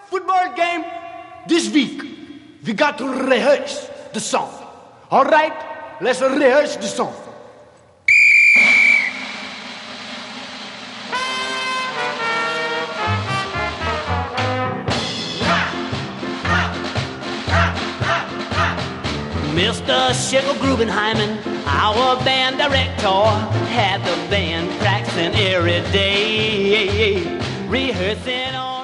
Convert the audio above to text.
football game this week. We got to rehearse the song. All right, let's rehearse the song. Mr. Sugar Grubenheimen, our band director, had the band practicing every day, rehearsing on